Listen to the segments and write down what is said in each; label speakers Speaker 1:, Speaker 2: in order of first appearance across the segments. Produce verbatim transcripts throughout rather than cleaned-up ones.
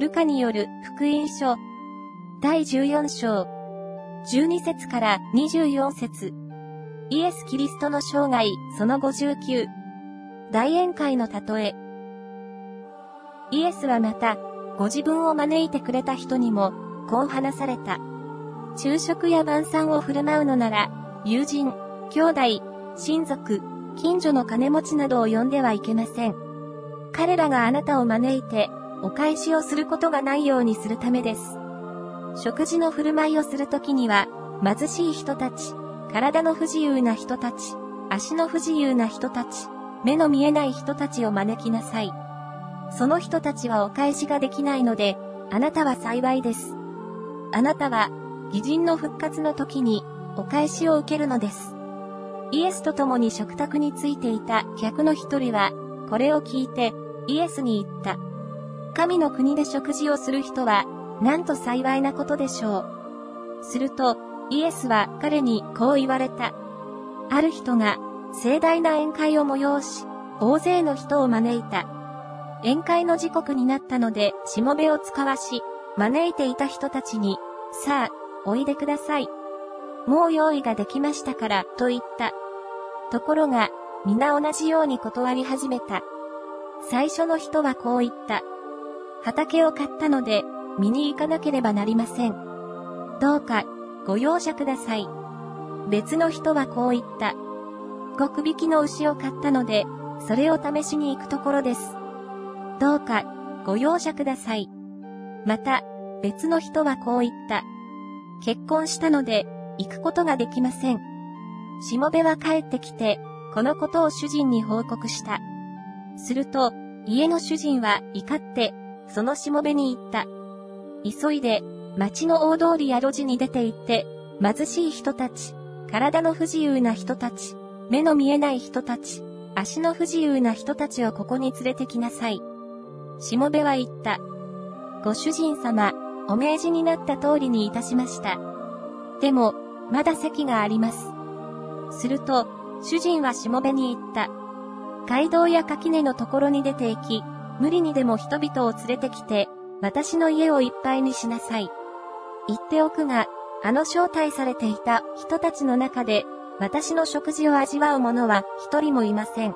Speaker 1: ルカによる福音書だいじゅうよん章じゅうに節からにじゅうよん節、イエス・キリストの生涯そのごじゅうきゅう、大宴会の例え。イエスはまた、ご自分を招いてくれた人にも、こう話された。昼食や晩餐を振る舞うのなら、友人、兄弟、親族、近所の金持ちなどを呼んではいけません。彼らがあなたを招いて、お返しをすることがないようにするためです。食事の振る舞いをするときには、貧しい人たち、体の不自由な人たち、足の不自由な人たち、目の見えない人たちを招きなさい。その人たちはお返しができないので、あなたは幸いです。あなたは、義人の復活の時に、お返しを受けるのです。イエスと共に食卓についていた客の一人は、これを聞いて、イエスに言った。神の国で食事をする人は、なんと幸いなことでしょう。すると、イエスは彼にこう言われた。ある人が、盛大な宴会を催し、大勢の人を招いた。宴会の時刻になったので、しもべを使わし、招いていた人たちに、さあ、おいでください。もう用意ができましたから、と言った。ところが、皆同じように断り始めた。最初の人はこう言った。畑を買ったので、見に行かなければなりません。どうか、ご容赦ください。別の人はこう言った。ごくびきの牛を買ったので、それを試しに行くところです。どうか、ご容赦ください。また、別の人はこう言った。結婚したので、行くことができません。しもべは帰ってきて、このことを主人に報告した。すると、家の主人は怒って、そのしもべに言った。急いで、町の大通りや路地に出て行って、貧しい人たち、体の不自由な人たち、目の見えない人たち、足の不自由な人たちをここに連れてきなさい。しもべは言った。ご主人様、お命じになった通りにいたしました。でも、まだ席があります。すると、主人はしもべに言った。街道や垣根のところに出て行き、無理にでも人々を連れてきて、私の家をいっぱいにしなさい。言っておくが、あの招待されていた人たちの中で、私の食事を味わう者は一人もいません。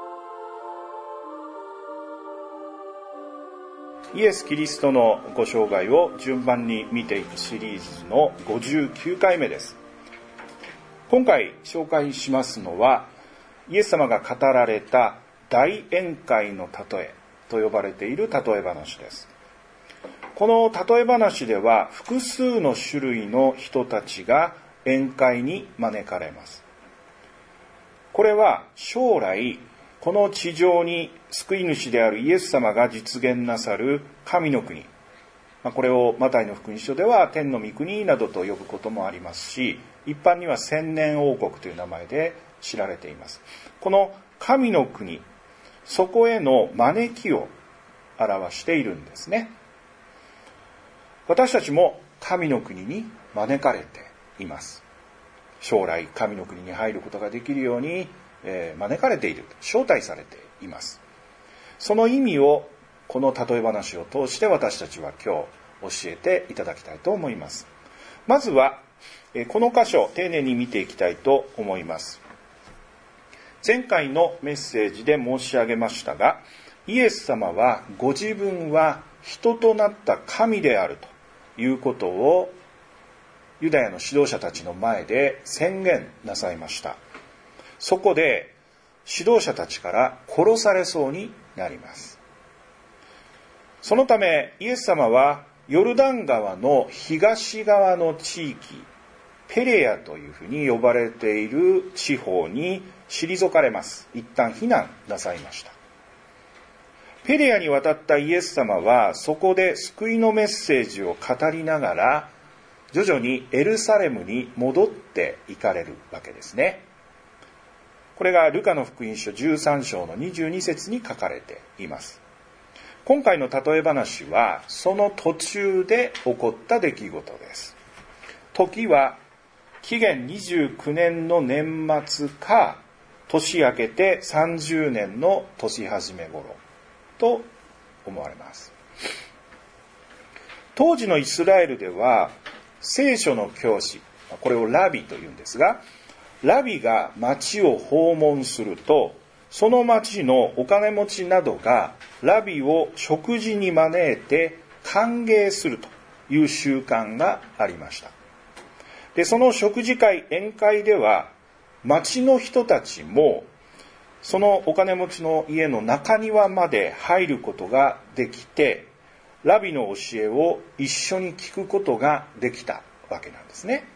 Speaker 2: イエス・キリストのご生涯を順番に見ていくシリーズのごじゅうきゅうかいめです。今回紹介しますのは、イエス様が語られた大宴会の例えと呼ばれている例え話です。この例え話では複数の種類の人たちが宴会に招かれます。これは将来この地上に救い主であるイエス様が実現なさる神の国、これをマタイの福音書では天の御国などと呼ぶこともありますし、一般には千年王国という名前で知られています。この神の国、そこへの招きを表しているんですね。私たちも神の国に招かれています。将来神の国に入ることができるように、えー、招かれている、招待されています。その意味をこの例え話を通して私たちは今日教えていただきたいと思います。まずはこの箇所丁寧に見ていきたいと思います。前回のメッセージで申し上げましたが、イエス様はご自分は人となった神であるということをユダヤの指導者たちの前で宣言なさいました。そこで指導者たちから殺されそうになります。そのためイエス様はヨルダン川の東側の地域、ペレアというふうに呼ばれている地方に退かれます。一旦避難なさいました。ペレアに渡ったイエス様はそこで救いのメッセージを語りながら徐々にエルサレムに戻っていかれるわけですね。これがルカの福音書じゅうさん章のにじゅうに節に書かれています。今回の例え話はその途中で起こった出来事です。時は紀元にじゅうきゅうねんの年末か年明けてさんじゅうねんの年始め頃と思われます。 当時のイスラエルでは聖書の教師、これをラビというんですが、ラビが町を訪問すると、その町のお金持ちなどがラビを食事に招いて歓迎するという習慣がありました。で、その食事会、宴会では町の人たちもそのお金持ちの家の中庭まで入ることができて、ラビの教えを一緒に聞くことができたわけなんですね。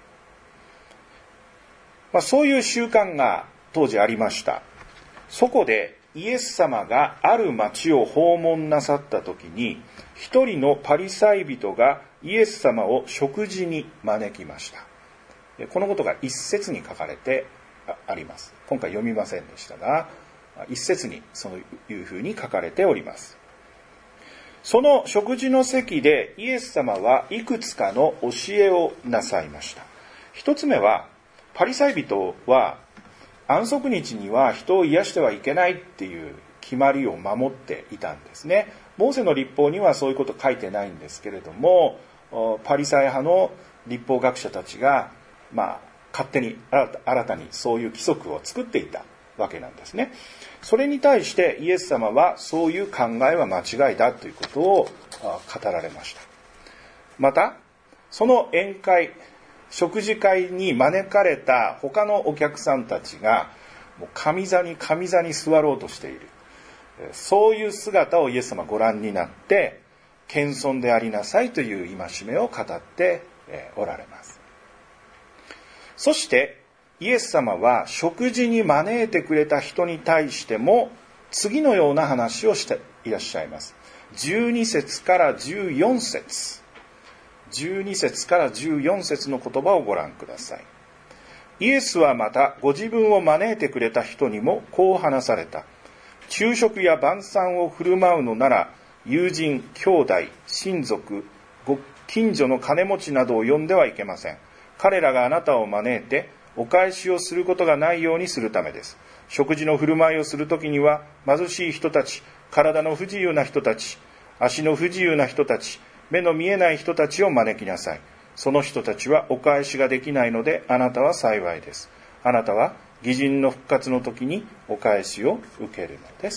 Speaker 2: まあ、そういう習慣が当時ありました。そこでイエス様がある町を訪問なさった時に、一人のパリサイ人がイエス様を食事に招きました。このことが一節に書かれてあります。今回読みませんでしたが、一節にそういうふうに書かれております。その食事の席でイエス様はいくつかの教えをなさいました。一つ目は、パリサイ人は安息日には人を癒してはいけないっていう決まりを守っていたんですね。モーセの律法にはそういうこと書いてないんですけれども、パリサイ派の律法学者たちが、まあ、勝手に新たにそういう規則を作っていたわけなんですね。それに対してイエス様はそういう考えは間違いだということを語られました。また、その宴会、食事会に招かれた他のお客さんたちがもう上座に上座に座ろうとしている、そういう姿をイエス様ご覧になって、謙遜でありなさいという戒めを語っておられます。そしてイエス様は食事に招いてくれた人に対しても次のような話をしていらっしゃいます。じゅうに節からじゅうよん節、じゅうに節からじゅうよん節の言葉をご覧ください。イエスはまたご自分を招いてくれた人にもこう話された。昼食や晩餐を振る舞うのなら、友人、兄弟、親族、ご近所の金持ちなどを呼んではいけません。彼らがあなたを招いてお返しをすることがないようにするためです。食事の振る舞いをするときには、貧しい人たち、体の不自由な人たち、足の不自由な人たち、目の見えない人たちを招きなさい。その人たちはお返しができないので、あなたは幸いです。あなたは義人の復活の時にお返しを受けるのです。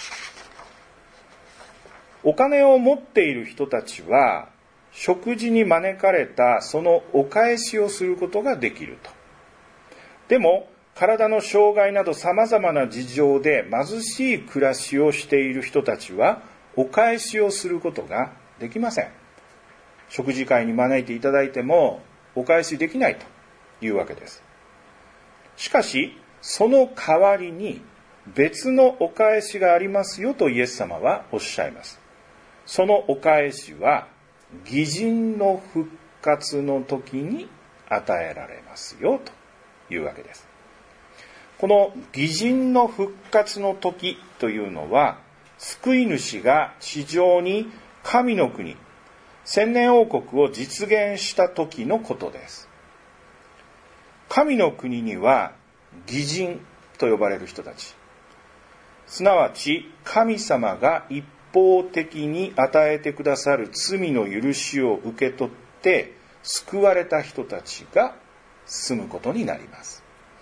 Speaker 2: お金を持っている人たちは、食事に招かれたそのお返しをすることができると。でも、体の障害など様々な事情で貧しい暮らしをしている人たちは、お返しをすることができません。食事会に招いていただいてもお返しできないというわけです。しかし、その代わりに別のお返しがありますよとイエス様はおっしゃいます。そのお返しは、義人の復活の時に与えられますよというわけです。この義人の復活の時というのは、救い主が地上に神の国、千年王国を実現した時のことです。神の国には義人と呼ばれる人たち、すなわち神様が一方的に与えてくださる罪の許しを受け取って救われた人たちが住むことになります。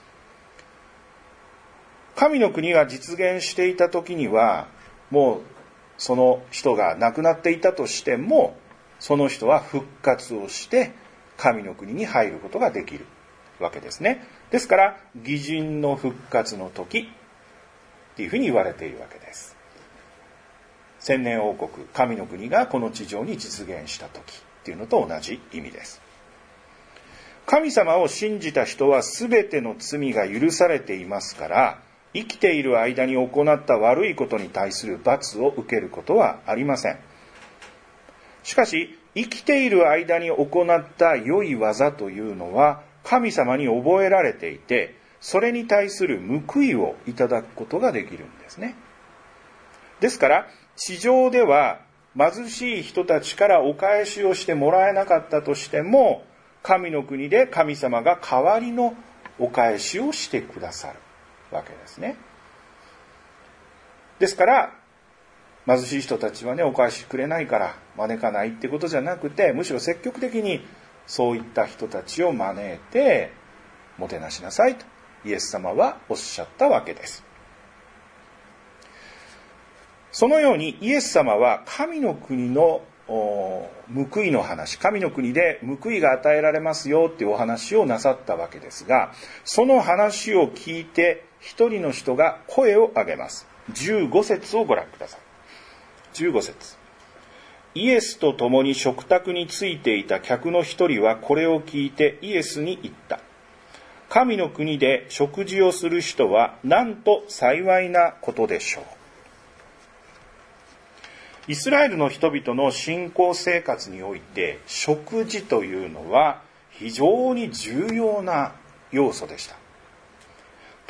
Speaker 2: 神の国が実現していた時には、もうその人が亡くなっていたとしても、その人は復活をして神の国に入ることができるわけですね。ですから義人の復活の時っていうふうに言われているわけです。千年王国、神の国がこの地上に実現した時っていうのと同じ意味です。神様を信じた人は全ての罪が許されていますから、生きている間に行った悪いことに対する罰を受けることはありません。しかし、生きている間に行った良い技というのは神様に覚えられていて、それに対する報いをいただくことができるんですね。ですから、地上では貧しい人たちからお返しをしてもらえなかったとしても、神の国で神様が代わりのお返しをしてくださるわけですね。ですから、 貧しい人たちはねお返しくれないから招かないってことじゃなくて、むしろ積極的にそういった人たちを招いてもてなしなさいとイエス様はおっしゃったわけです。そのようにイエス様は神の国の報いの話、神の国で報いが与えられますよっていうお話をなさったわけですが、その話を聞いて一人の人が声を上げます。じゅうご節をご覧ください。じゅうご節。イエスと共に食卓についていた客の一人はこれを聞いてイエスに言った。神の国で食事をする人はなんと幸いなことでしょう。イスラエルの人々の信仰生活において食事というのは非常に重要な要素でした。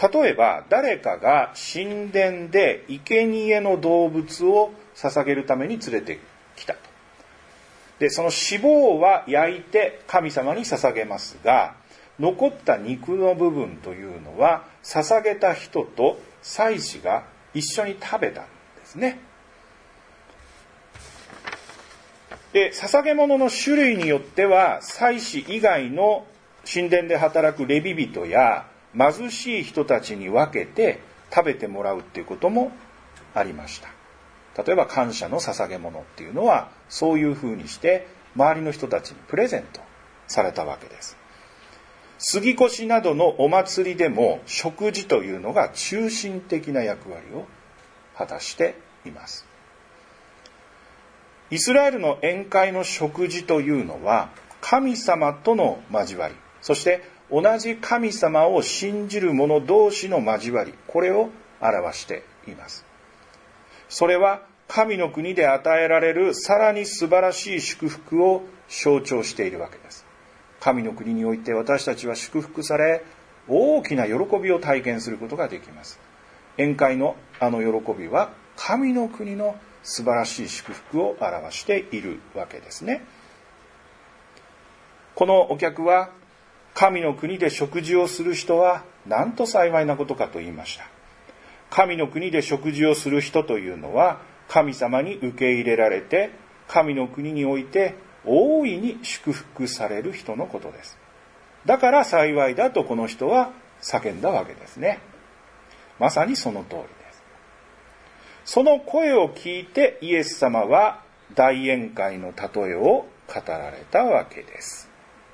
Speaker 2: 例えば誰かが神殿で生贄の動物を捧げるために連れてきたと。で、その脂肪は焼いて神様に捧げますが、残った肉の部分というのは捧げた人と祭司が一緒に食べたんですね。で、捧げ物の種類によっては祭司以外の神殿で働くレビ人や貧しい人たちに分けて食べてもらうっていうこともありました。例えば感謝の捧げ物っていうのはそういうふうにして周りの人たちにプレゼントされたわけです。杉越などのお祭りでも食事というのが中心的な役割を果たしています。イスラエルの宴会の食事というのは神様との交わり、そして同じ神様を信じる者同士の交わり、これを表しています。それは神の国で与えられるさらに素晴らしい祝福を象徴しているわけです。神の国において私たちは祝福され、大きな喜びを体験することができます。宴会のあの喜びは神の国の素晴らしい祝福を表しているわけですね。このお客は神の国で食事をする人はなんと幸いなことかと言いました。神の国で食事をする人というのは神様に受け入れられて神の国において大いに祝福される人のことです。だから幸いだとこの人は叫んだわけですね。まさにその通りです。その声を聞いてイエス様は大宴会の例えを語られたわけです。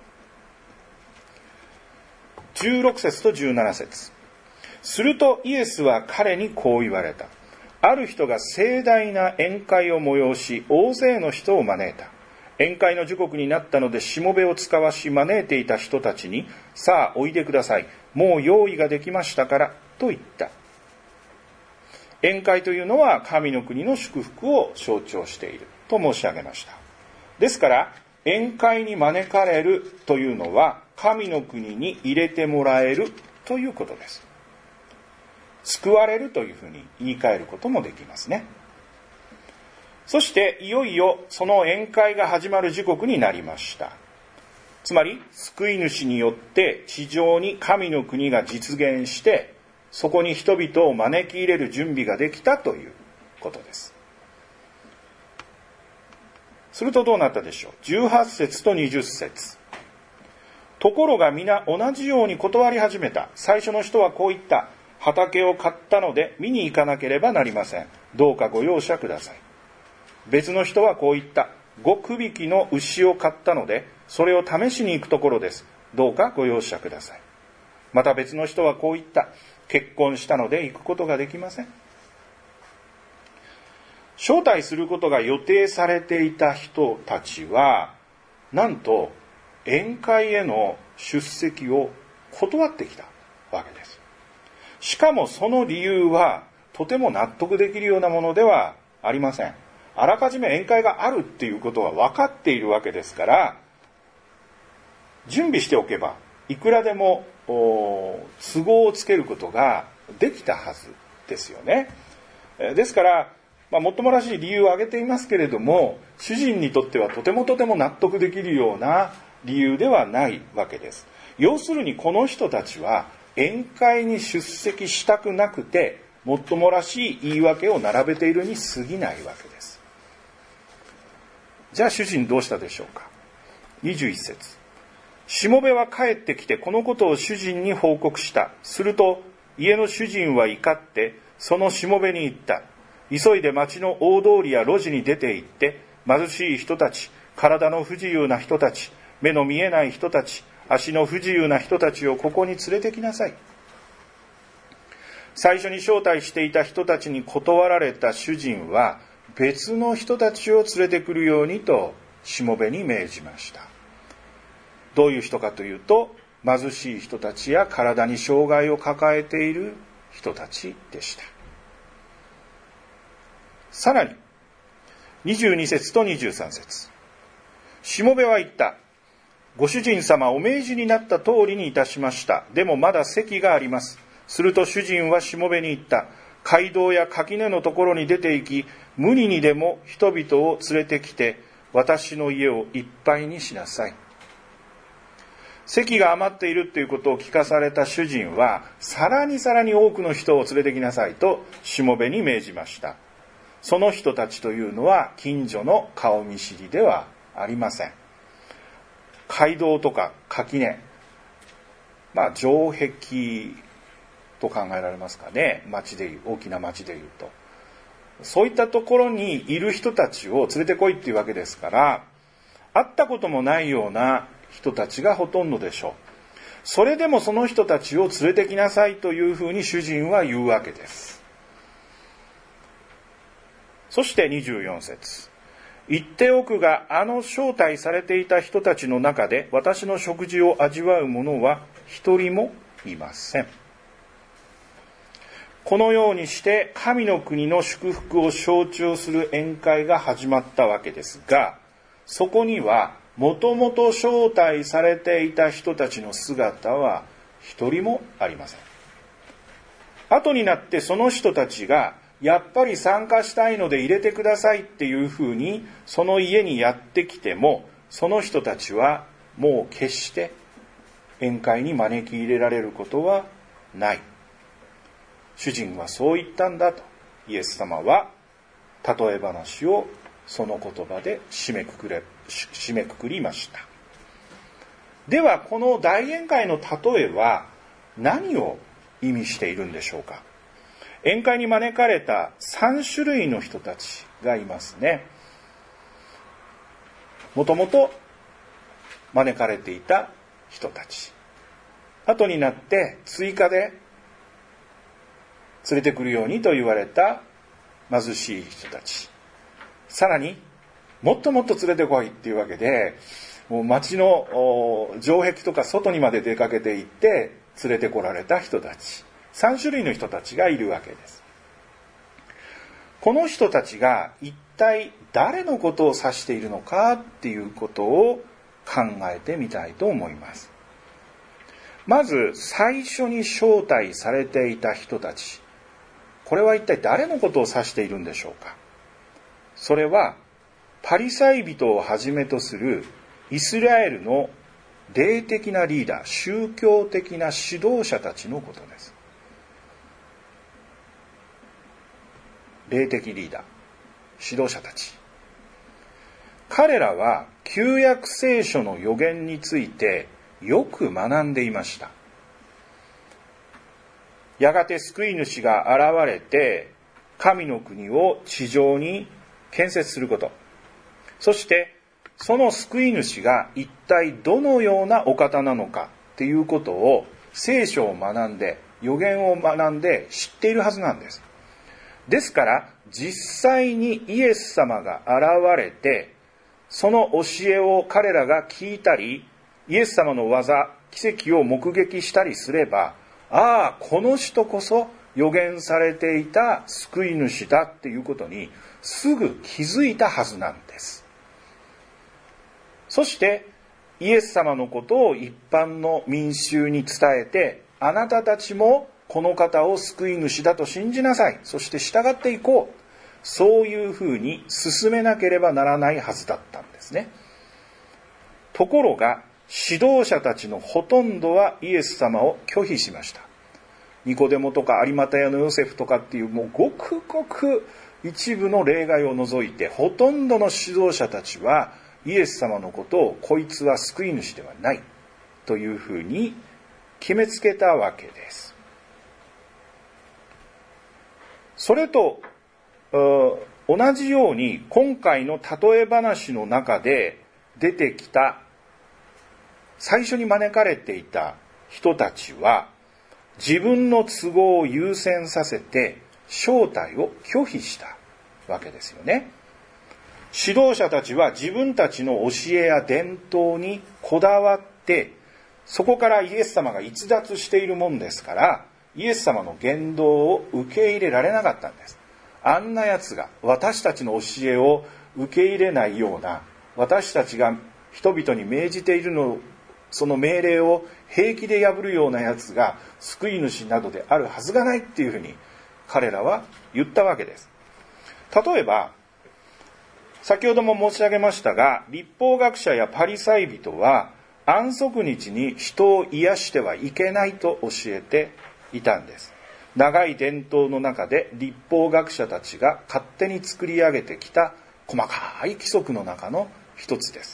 Speaker 2: じゅうろく節とじゅうなな節。するとイエスは彼にこう言われた。ある人が盛大な宴会を催し、大勢の人を招いた。宴会の時刻になったので、しもべを使わし招いていた人たちに、さあおいでください。もう用意ができましたから、と言った。宴会というのは神の国の祝福を象徴していると申し上げました。ですから宴会に招かれるというのは神の国に入れてもらえるということです。救われるというふうに言い換えることもできますね。そしていよいよその宴会が始まる時刻になりました。つまり救い主によって地上に神の国が実現して、そこに人々を招き入れる準備ができたということです。するとどうなったでしょう。じゅうはち節とにじゅう節。ところが皆同じように断り始めた。最初の人はこう言った。畑を買ったので見に行かなければなりません。どうかご容赦ください。別の人はこう言った。ごくびきの牛を買ったのでそれを試しに行くところです。どうかご容赦ください。また別の人はこう言った。結婚したので行くことができません。招待することが予定されていた人たちは、なんと宴会への出席を断ってきたわけです。しかもその理由はとても納得できるようなものではありません。あらかじめ宴会があるっていうことは分かっているわけですから、準備しておけばいくらでも都合をつけることができたはずですよね。ですから、まあ、もっともらしい理由を挙げていますけれども、主人にとってはとてもとても納得できるような理由ではないわけです。要するにこの人たちは宴会に出席したくなくてもっともらしい言い訳を並べているに過ぎないわけです。じゃあ主人どうしたでしょうか。にじゅういち節。しもべは帰ってきてこのことを主人に報告した。すると家の主人は怒ってそのしもべに言った。急いで町の大通りや路地に出て行って貧しい人たち、体の不自由な人たち、目の見えない人たち、足の不自由な人たちをここに連れてきなさい。最初に招待していた人たちに断られた主人は別の人たちを連れてくるようにとしもべに命じました。どういう人かというと、貧しい人たちや体に障害を抱えている人たちでした。さらににじゅうに節とにじゅうさん節。しもべは言った。ご主人様、お命じになった通りにいたしました。でもまだ席があります。すると主人はしもべに言った。街道や垣根のところに出て行き、無理にでも人々を連れてきて、私の家をいっぱいにしなさい。席が余っているということを聞かされた主人は、さらにさらに多くの人を連れてきなさいとしもべに命じました。その人たちというのは近所の顔見知りではありません。街道とか垣根、まあ城壁と考えられますかね。町でいう、大きな町でいうと。そういったところにいる人たちを連れてこいっていうわけですから、会ったこともないような人たちがほとんどでしょう。それでもその人たちを連れてきなさいというふうに主人は言うわけです。そしてにじゅうよん節。言っておくが、あの招待されていた人たちの中で私の食事を味わう者は一人もいません。このようにして神の国の祝福を象徴する宴会が始まったわけですが、そこにはもともと招待されていた人たちの姿は一人もありません。後になってその人たちがやっぱり参加したいので入れてくださいっていうふうにその家にやってきても、その人たちはもう決して宴会に招き入れられることはない。主人はそう言ったんだとイエス様は例え話をその言葉で締めくくれ、締めくくりました。ではこの大宴会の例えは何を意味しているんでしょうか。宴会に招かれたさん種類の人たちがいますね。もともと招かれていた人たち。後になって追加で連れてくるようにと言われた貧しい人たち。さらにもっともっと連れてこいっていうわけで、もう町の城壁とか外にまで出かけて行って連れてこられた人たち。さん種類の人たちがいるわけです。この人たちが一体誰のことを指しているのかっていうことを考えてみたいと思います。まず最初に招待されていた人たち。これは一体誰のことを指しているんでしょうか。それはパリサイ人をはじめとするイスラエルの霊的なリーダー、宗教的な指導者たちのことです。霊的リーダー、指導者たち。彼らは旧約聖書の預言についてよく学んでいました。やがて救い主が現れて神の国を地上に建設すること、そしてその救い主が一体どのようなお方なのかっていうことを聖書を学んで、預言を学んで知っているはずなんです。ですから実際にイエス様が現れて、その教えを彼らが聞いたり、イエス様の技、奇跡を目撃したりすれば、ああ、この人こそ預言されていた救い主だっていうことにすぐ気づいたはずなんです。そしてイエス様のことを一般の民衆に伝えて、あなたたちもこの方を救い主だと信じなさい。そして従っていこう。そういうふうに進めなければならないはずだったんですね。ところが指導者たちのほとんどはイエス様を拒否しました。 ニコデモとか有股屋のヨセフとかっていうもうごくごく一部の例外を除いて、ほとんどの指導者たちはイエス様のことをこいつは救い主ではないというふうに決めつけたわけです。それと同じように今回の例え話の中で出てきた最初に招かれていた人たちは自分の都合を優先させて招待を拒否したわけですよね。指導者たちは自分たちの教えや伝統にこだわってそこからイエス様が逸脱しているもんですからイエス様の言動を受け入れられなかったんです。あんなやつが私たちの教えを受け入れないような、私たちが人々に命じているのその命令を平気で破るようなやつが救い主などであるはずがないっていうふうに彼らは言ったわけです。例えば先ほども申し上げましたが、律法学者やパリサイ人は安息日に人を癒してはいけないと教えていたんです。長い伝統の中で律法学者たちが勝手に作り上げてきた細かい規則の中の一つです。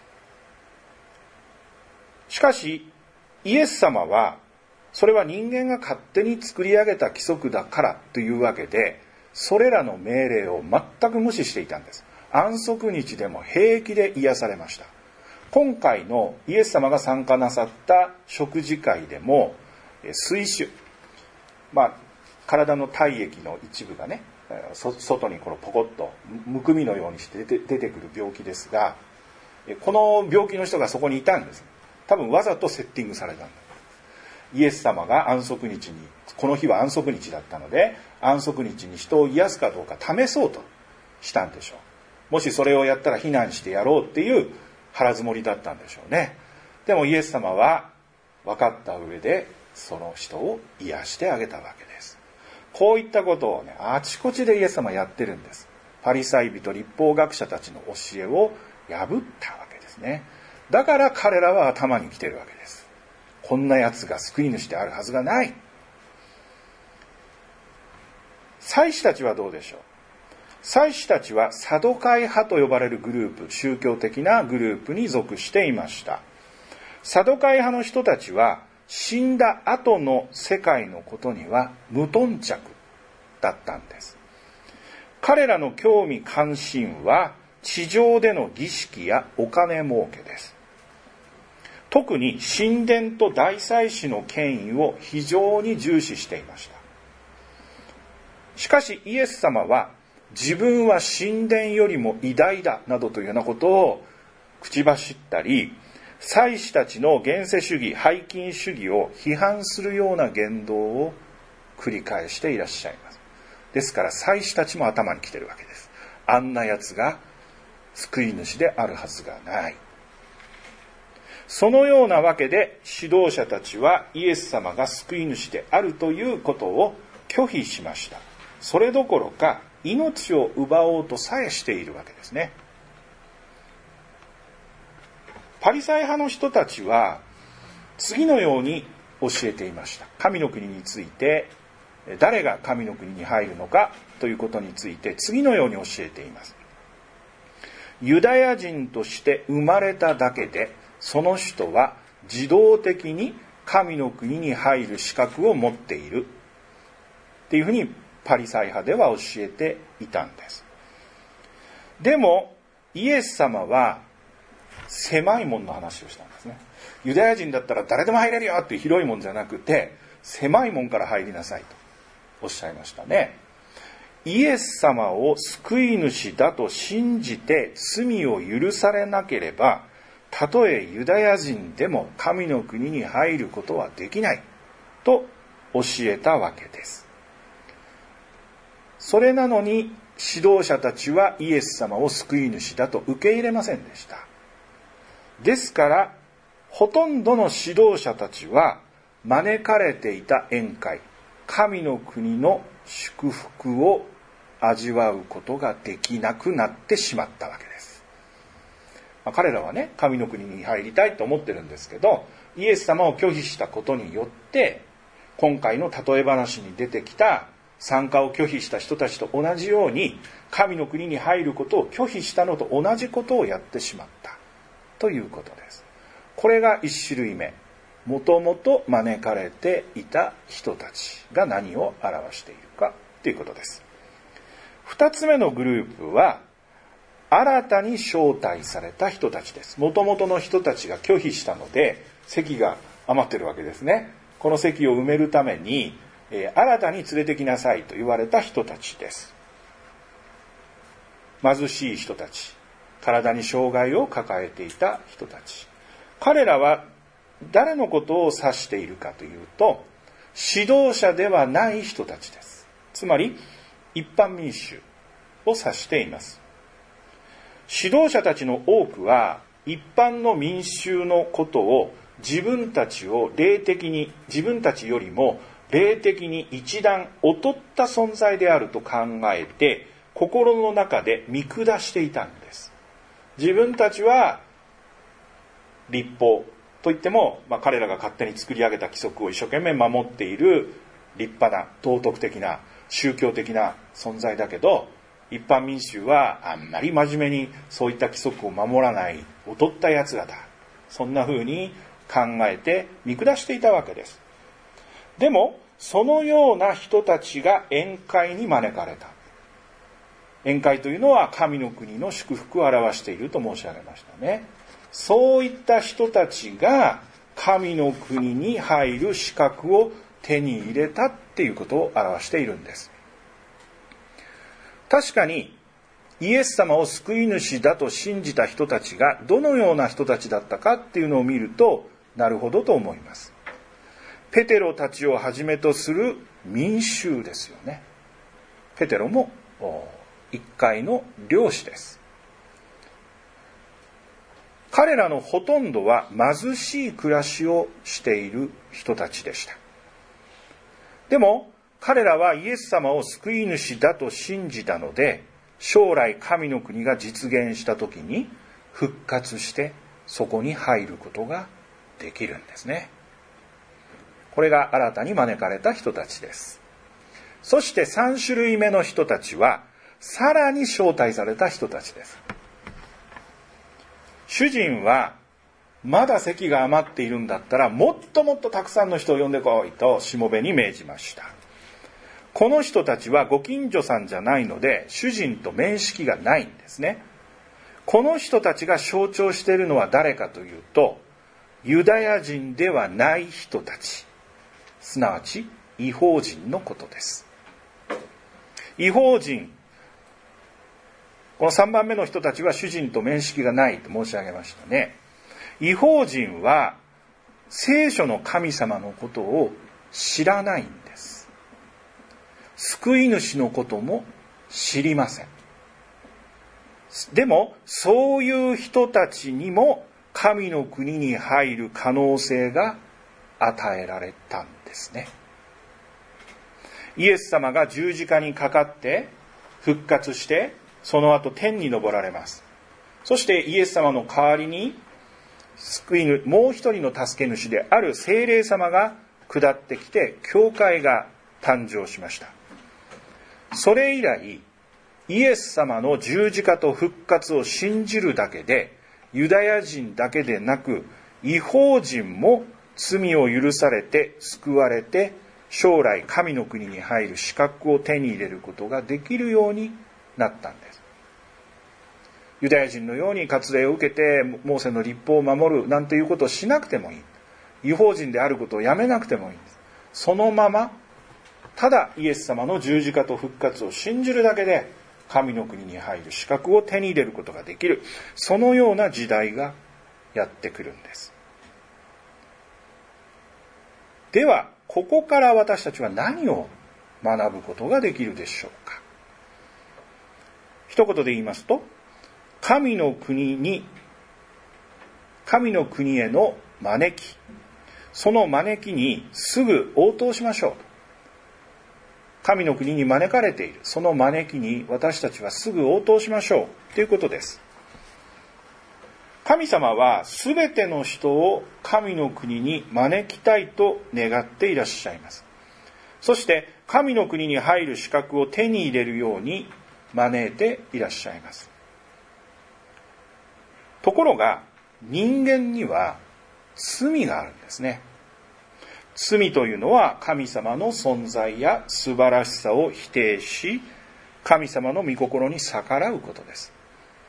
Speaker 2: しかしイエス様はそれは人間が勝手に作り上げた規則だからというわけで、それらの命令を全く無視していたんです。安息日でも平気で癒されました。今回のイエス様が参加なさった食事会でも水腫、まあ、体の体液の一部がね外にこのポコッとむくみのようにして出てくる病気ですが、この病気の人がそこにいたんです。多分わざとセッティングされたんだ。イエス様が安息日に、この日は安息日だったので安息日に人を癒すかどうか試そうとしたんでしょう。もしそれをやったら非難してやろうっていう腹積もりだったんでしょうね。でもイエス様は分かった上でその人を癒してあげたわけです。こういったことをね、あちこちでイエス様やってるんです。パリサイ人、律法学者たちの教えを破ったわけですね。だから彼らは頭に来てるわけです。こんなやつが救い主であるはずがない。祭司たちはどうでしょう。祭司たちはサドカイ派と呼ばれるグループ、宗教的なグループに属していました。サドカイ派の人たちは死んだ後の世界のことには無頓着だったんです。彼らの興味関心は地上での儀式やお金儲けです。特に神殿と大祭司の権威を非常に重視していました。しかしイエス様は自分は神殿よりも偉大だなどというようなことを口走ったり、祭司たちの現世主義、拝金主義を批判するような言動を繰り返していらっしゃいます。ですから祭司たちも頭に来てるわけです。あんなやつが救い主であるはずがない。そのようなわけで指導者たちはイエス様が救い主であるということを拒否しました。それどころか命を奪おうとさえしているわけですね。パリサイ派の人たちは次のように教えていました。神の国について、誰が神の国に入るのかということについて次のように教えています。ユダヤ人として生まれただけでその人は自動的に神の国に入る資格を持っているっていうふうにパリサイ派では教えていたんです。でもイエス様は狭いもんの話をしたんですね。ユダヤ人だったら誰でも入れるよっていう広いもんじゃなくて、狭いもんから入りなさいとおっしゃいましたね。イエス様を救い主だと信じて罪を許されなければ、たとえユダヤ人でも神の国に入ることはできないと教えたわけです。それなのに指導者たちはイエス様を救い主だと受け入れませんでした。ですからほとんどの指導者たちは招かれていた宴会、神の国の祝福を味わうことができなくなってしまったわけです。まあ、彼らはね、神の国に入りたいと思ってるんですけど、イエス様を拒否したことによって今回の例え話に出てきた参加を拒否した人たちと同じように、神の国に入ることを拒否したのと同じことをやってしまったということです。これが一種類目、もともと招かれていた人たちが何を表しているかということです。二つ目のグループは、新たに招待された人たちです。もともとの人たちが拒否したので、席が余ってるわけですね。この席を埋めるために、えー、新たに連れてきなさいと言われた人たちです。貧しい人たち、体に障害を抱えていた人たち。彼らは誰のことを指しているかというと、指導者ではない人たちです。つまり、一般民衆を指しています。指導者たちの多くは、一般の民衆のことを自分たちを霊的に、自分たちよりも霊的に一段劣った存在であると考えて、心の中で見下していたんです。自分たちは律法といっても、まあ、彼らが勝手に作り上げた規則を一生懸命守っている立派な道徳的な宗教的な存在だけど、一般民衆はあんまり真面目にそういった規則を守らない劣った奴らだ、そんな風に考えて見下していたわけです。でもそのような人たちが宴会に招かれた。宴会というのは神の国の祝福を表していると申し上げましたね。そういった人たちが神の国に入る資格を手に入れたっていうことを表しているんです。確かにイエス様を救い主だと信じた人たちがどのような人たちだったかっていうのを見ると、なるほどと思います。ペテロたちをはじめとする民衆ですよね。ペテロも一介の漁師です。彼らのほとんどは貧しい暮らしをしている人たちでした。でも彼らはイエス様を救い主だと信じたので、将来神の国が実現した時に復活してそこに入ることができるんですね。これが新たに招かれた人たちです。そしてさん種類目の人たちはさらに招待された人たちです。主人はまだ席が余っているんだったらもっともっとたくさんの人を呼んでこいとしもべに命じました。この人たちはご近所さんじゃないので主人と面識がないんですね。この人たちが象徴しているのは誰かというと、ユダヤ人ではない人たち、すなわち異邦人のことです。異邦人、このさんばんめの人たちは主人と面識がないと申し上げましたね。異邦人は聖書の神様のことを知らないんです。救い主のことも知りません。でもそういう人たちにも神の国に入る可能性が与えられたんですね。イエス様が十字架にかかって復活してその後天に昇られます。そしてイエス様の代わりに救い主、もう一人の助け主である聖霊様が下ってきて教会が誕生しました。それ以来イエス様の十字架と復活を信じるだけで、ユダヤ人だけでなく異邦人も罪を許されて救われて将来神の国に入る資格を手に入れることができるようになったんです。ユダヤ人のように割礼を受けてモーセの律法を守るなんていうことをしなくてもいい。異邦人であることをやめなくてもいいんです。そのままただイエス様の十字架と復活を信じるだけで神の国に入る資格を手に入れることができる、そのような時代がやってくるんです。ではここから私たちは何を学ぶことができるでしょうか。一言で言いますと、神の国に神の国への招き、その招きにすぐ応答しましょう。神の国に招かれているその招きに私たちはすぐ応答しましょうということです。神様はすべての人を神の国に招きたいと願っていらっしゃいます。 そして神の国に入る資格を手に入れるように招いていらっしゃいます。ところが人間には罪があるんですね。罪というのは神様の存在や素晴らしさを否定し、神様の御心に逆らうことです。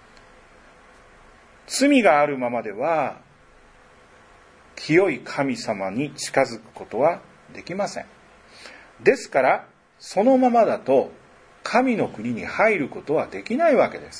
Speaker 2: 罪があるままでは清い神様に近づくことはできません。ですからそのままだと神の国に入ることはできないわけです。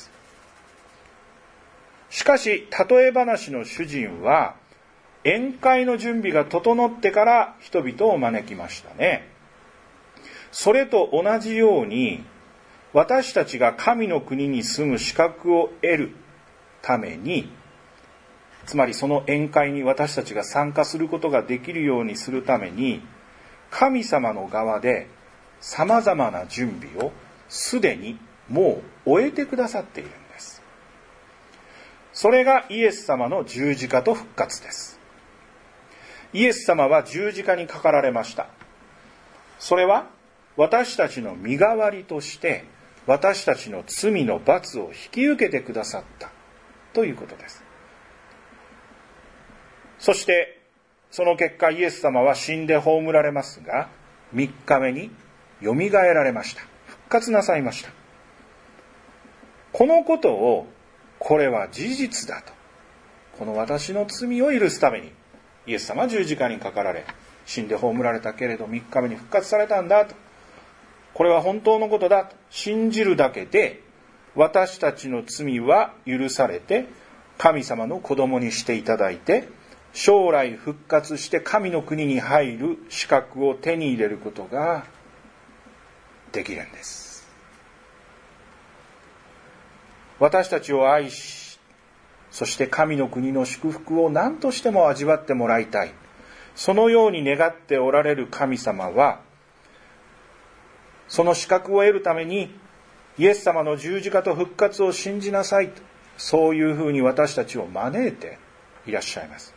Speaker 2: しかし例え話の主人は宴会の準備が整ってから人々を招きましたね。それと同じように私たちが神の国に住む資格を得るために、つまりその宴会に私たちが参加することができるようにするために、神様の側で様々な準備をすでにもう終えてくださっているんです。それがイエス様の十字架と復活です。イエス様は十字架にかかられました。それは私たちの身代わりとして私たちの罪の罰を引き受けてくださったということです。そしてその結果イエス様は死んで葬られますが、みっかめによみがえられました。復活なさいました。このことを、これは事実だと、この私の罪を許すためにイエス様は十字架にかかられ、死んで葬られたけれどみっかめに復活されたんだと、これは本当のことだと信じるだけで、私たちの罪は許されて神様の子供にしていただいて、将来復活して神の国に入る資格を手に入れることができるんです。私たちを愛し、そして神の国の祝福を何としても味わってもらいたい、そのように願っておられる神様は、その資格を得るためにイエス様の十字架と復活を信じなさいと、そういうふうに私たちを招いていらっしゃいます。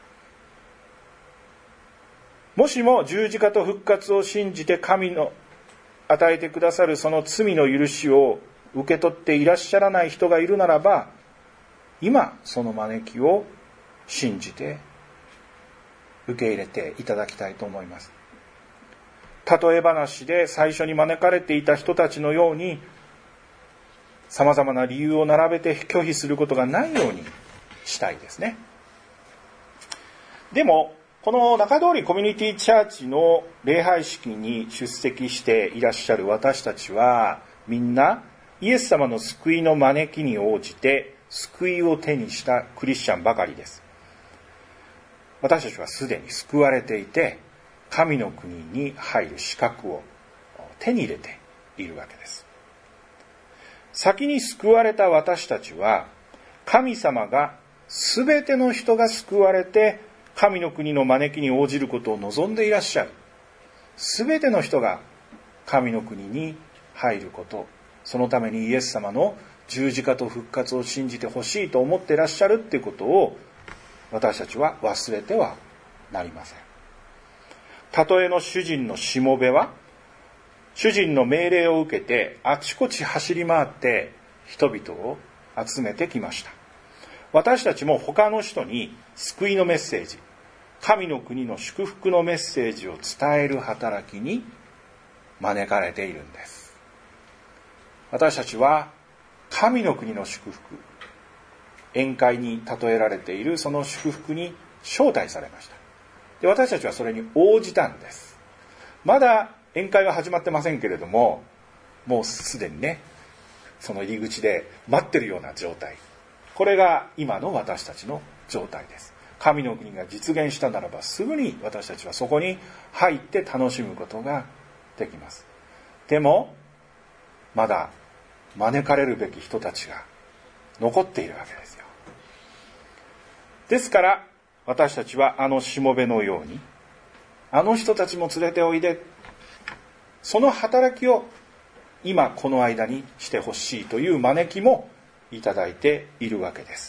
Speaker 2: もしも十字架と復活を信じて神の与えてくださるその罪の許しを受け取っていらっしゃらない人がいるならば、今その招きを信じて受け入れていただきたいと思います。例え話で最初に招かれていた人たちのように、様々な理由を並べて拒否することがないようにしたいですね。でもこの中通りコミュニティチャーチの礼拝式に出席していらっしゃる私たちは、みんなイエス様の救いの招きに応じて救いを手にしたクリスチャンばかりです。私たちはすでに救われていて、神の国に入る資格を手に入れているわけです。先に救われた私たちは、神様がすべての人が救われて神の国の招きに応じることを望んでいらっしゃる。すべての人が神の国に入ること、そのためにイエス様の十字架と復活を信じてほしいと思っていらっしゃるっていうことを、私たちは忘れてはなりません。たとえの主人のしもべは、主人の命令を受けてあちこち走り回って人々を集めてきました。私たちも他の人に救いのメッセージ、神の国の祝福のメッセージを伝える働きに招かれているんです。私たちは神の国の祝福、宴会に例えられているその祝福に招待されました。で、私たちはそれに応じたんです。まだ宴会は始まってませんけれども、もうすでにね、その入り口で待ってるような状態。これが今の私たちの状態です。神の国が実現したならば、すぐに私たちはそこに入って楽しむことができます。でもまだ招かれるべき人たちが残っているわけですよ。ですから私たちはあのしもべのように、あの人たちも連れておいで、その働きを今この間にしてほしいという招きもいただいているわけです。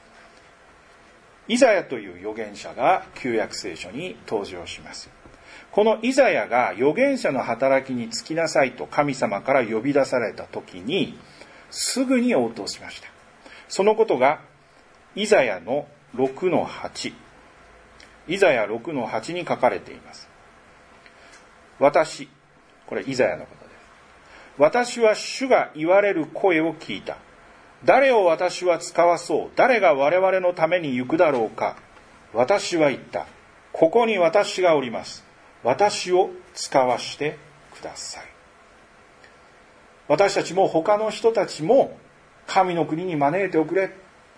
Speaker 2: イザヤという預言者が旧約聖書に登場します。 このイザヤが預言者の働きに就きなさいと神様から呼び出された時に、すぐに応答しました。そのことがイザヤのろくのはち、イザヤろくのはちに書かれています。私、これイザヤのことです。私は主が言われる声を聞いた。誰を私は使わそう。誰が我々のために行くだろうか。私は言った。ここに私がおります。私を使わしてください。私たちも他の人たちも神の国に招いておくれ。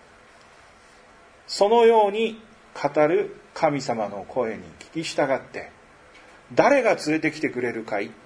Speaker 2: そのように語る神様の声に聞き従って、誰が連れてきてくれるかい？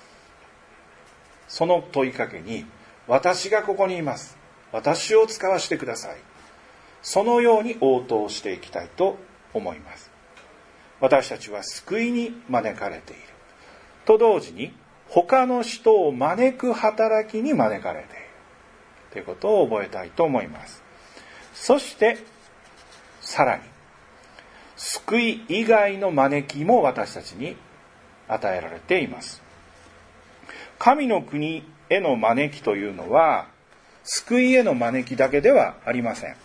Speaker 2: その問いかけに、私がここにいます。私を使わせてください。そのように応答していきたいと思います。私たちは救いに招かれている。と同時に、他の人を招く働きに招かれている。ということを覚えたいと思います。そして、さらに、救い以外の招きも私たちに与えられています。神の国への招きというのは、救いへの招きだけではありません。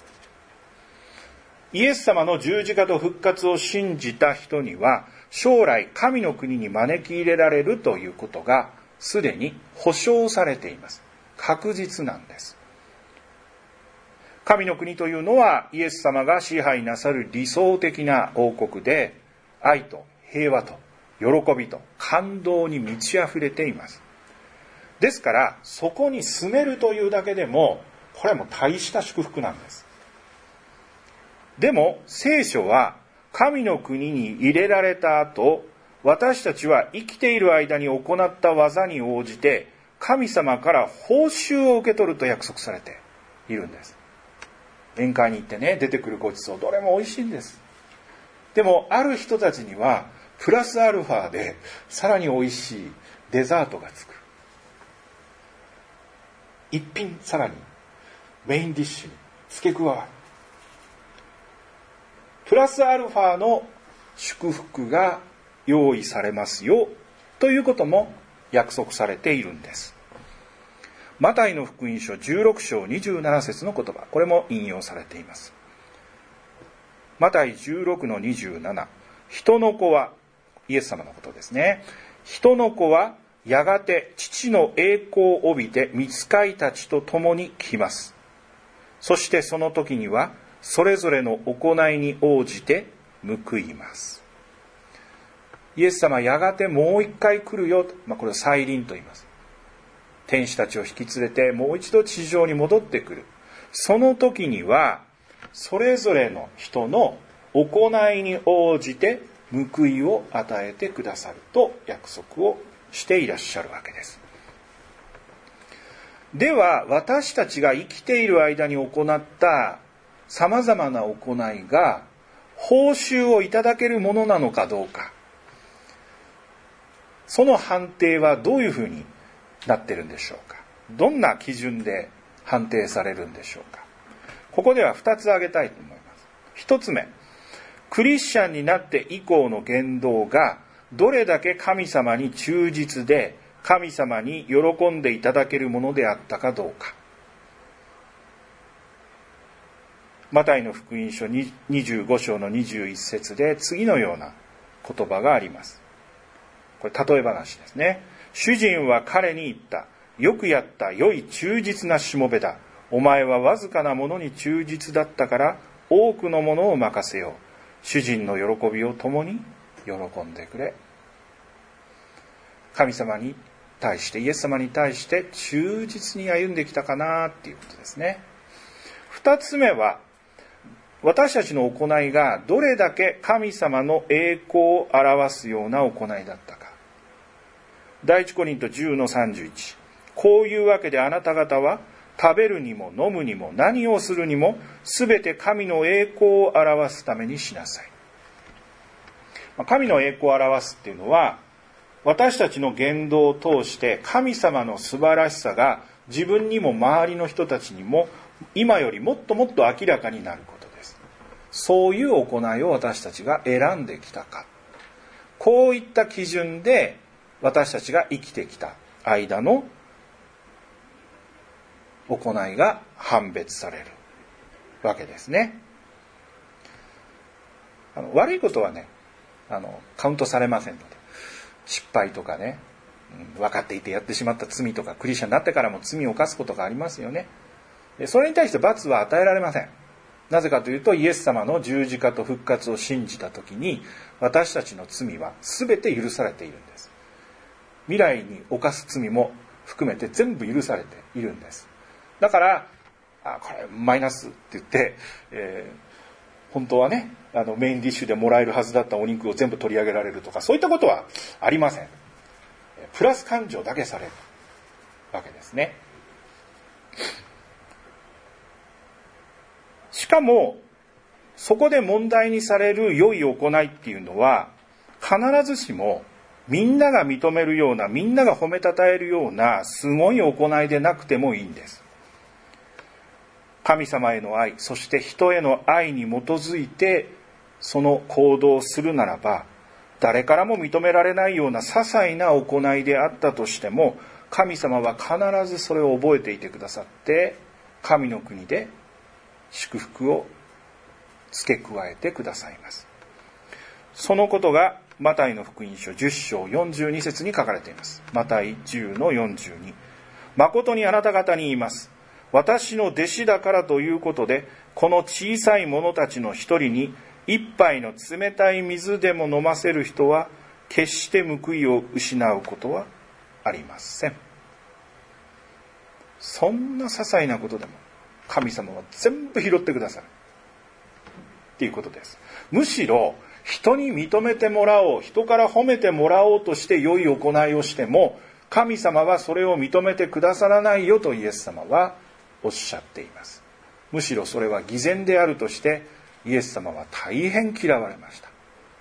Speaker 2: イエス様の十字架と復活を信じた人には、将来神の国に招き入れられるということがすでに保証されています。確実なんです。神の国というのはイエス様が支配なさる理想的な王国で、愛と平和と喜びと感動に満ち溢れています。ですからそこに住めるというだけでも、これはもう大した祝福なんです。でも聖書は神の国に入れられた後、私たちは生きている間に行った技に応じて神様から報酬を受け取ると約束されているんです。宴会に行ってね、出てくるごちそうどれも美味しいんです。でもある人たちにはプラスアルファでさらに美味しいデザートがつく。一品さらにメインディッシュに付け加わる。プラスアルファの祝福が用意されますよということも約束されているんです。マタイの福音書じゅうろく章にじゅうなな節の言葉、これも引用されています。マタイじゅうろくのにじゅうなな、人の子は、イエス様のことですね。人の子はやがて父の栄光を帯びて御使いたちと共に来ます。そしてその時にはそれぞれの行いに応じて報います。イエス様はやがてもう一回来るよ、まあ、これを再臨と言います。天使たちを引き連れてもう一度地上に戻ってくる。その時にはそれぞれの人の行いに応じて報いを与えてくださると約束をしていらっしゃるわけです。では私たちが生きている間に行ったさまざまな行いが報酬をいただけるものなのかどうか、その判定はどういうふうになっているんでしょうか。どんな基準で判定されるんでしょうか。ここではふたつ挙げたいと思います。ひとつめ、クリスチャンになって以降の言動がどれだけ神様に忠実で神様に喜んでいただけるものであったかどうか。マタイの福音書にじゅうご章のにじゅういち節で次のような言葉があります。これ例え話ですね。主人は彼に言った。よくやった良い忠実なしもべだ。お前はわずかなものに忠実だったから多くのものを任せよう。主人の喜びを共に喜んでくれ。神様に対して、イエス様に対して忠実に歩んできたかなっていうことですね。二つ目は、私たちの行いがどれだけ神様の栄光を表すような行いだったか。第一コリントじゅうのさんじゅういち、こういうわけであなた方は食べるにも飲むにも何をするにもすべて神の栄光を表すためにしなさい。神の栄光を表すっていうのは、私たちの言動を通して神様の素晴らしさが自分にも周りの人たちにも今よりもっともっと明らかになることです。そういう行いを私たちが選んできたか。 こういった基準で私たちが生きてきた間の行いが判別されるわけですね。あの悪いことはね、あのカウントされませんので、失敗とかね、うん、分かっていてやってしまった罪とか、クリスチャンになってからも罪を犯すことがありますよね。でそれに対して罰は与えられません。なぜかというと、イエス様の十字架と復活を信じたときに、私たちの罪は全て許されているんです。未来に犯す罪も含めて全部許されているんです。だからあこれマイナスって言って、えー、本当はね、あのメインディッシュでもらえるはずだったお肉を全部取り上げられるとか、そういったことはありません。プラス感情だけされるわけですね。しかもそこで問題にされる良い行いっていうのは、必ずしもみんなが認めるような、みんなが褒めたたえるようなすごい行いでなくてもいいんです。神様への愛、そして人への愛に基づいてその行動をするならば、誰からも認められないような些細な行いであったとしても、神様は必ずそれを覚えていてくださって、神の国で祝福を付け加えてくださいます。そのことがマタイの福音書じゅっ章よんじゅうに節に書かれています。マタイじゅうのよんじゅうに。誠にあなた方に言います。私の弟子だからということで、この小さい者たちの一人に一杯の冷たい水でも飲ませる人は、決して報いを失うことはありません。そんな些細なことでも神様は全部拾ってくださるっていうことです。むしろ人に認めてもらおう、人から褒めてもらおうとして良い行いをしても、神様はそれを認めてくださらないよとイエス様はおっしゃっています。むしろそれは偽善であるとしてイエス様は大変嫌われました。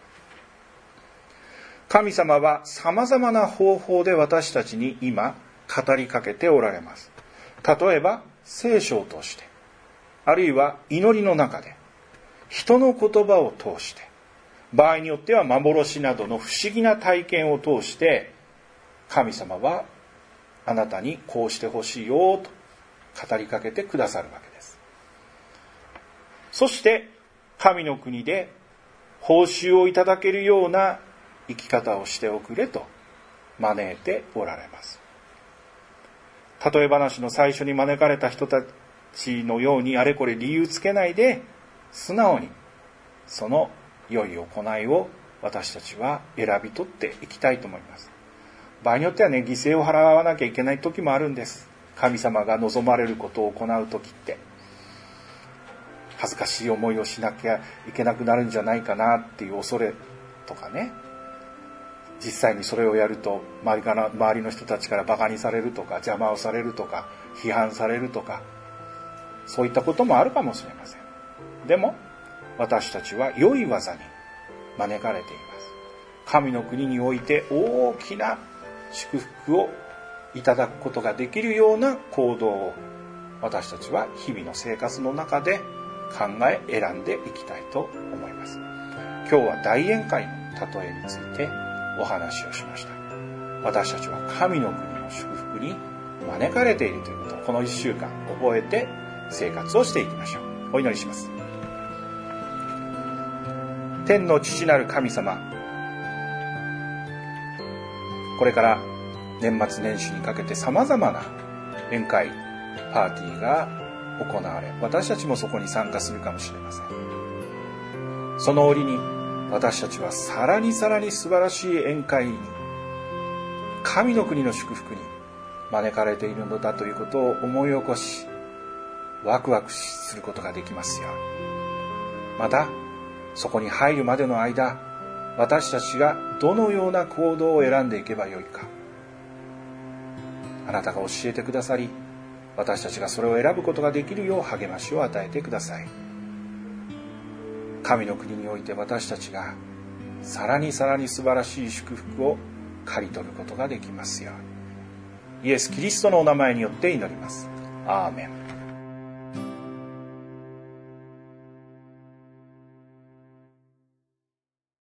Speaker 2: 神様は様々な方法で私たちに今語りかけておられます。例えば聖書を通して、あるいは祈りの中で、人の言葉を通して、場合によっては幻などの不思議な体験を通して、神様はあなたにこうしてほしいよと語りかけてくださるわけです。そして神の国で報酬をいただけるような生き方をしておくれと招いておられます。例え話の最初に招かれた人たちのようにあれこれ理由つけないで、素直にその良い行いを私たちは選び取っていきたいと思います。場合によってはね、犠牲を払わなきゃいけない時もあるんです。神様が望まれることを行う時って恥ずかしい思いをしなきゃいけなくなるんじゃないかなっていう恐れとかね、実際にそれをやると周りから周りの人たちからバカにされるとか、邪魔をされるとか、批判されるとか、そういったこともあるかもしれません。でも私たちは良い技に招かれています。神の国において大きな祝福をいただくことができるような行動を私たちは日々の生活の中で考え選んでいきたいと思います。今日は大宴会の例えについてお話をしました。私たちは神の国の祝福に招かれているということをこのいっしゅうかん覚えて生活をしていきましょう。お祈りします。天の父なる神様、これから年末年始にかけて様々な宴会パーティーが行われ、私たちもそこに参加するかもしれません。その折に私たちはさらにさらに素晴らしい宴会に、神の国の祝福に招かれているのだということを思い起こし、ワクワクすることができますように。またそこに入るまでの間、私たちがどのような行動を選んでいけばよいか、あなたが教えてくださり、私たちがそれを選ぶことができるよう励ましを与えてください。神の国において私たちがさらにさらに素晴らしい祝福を刈り取ることができますように。イエス・キリストのお名前によって祈ります。アーメン。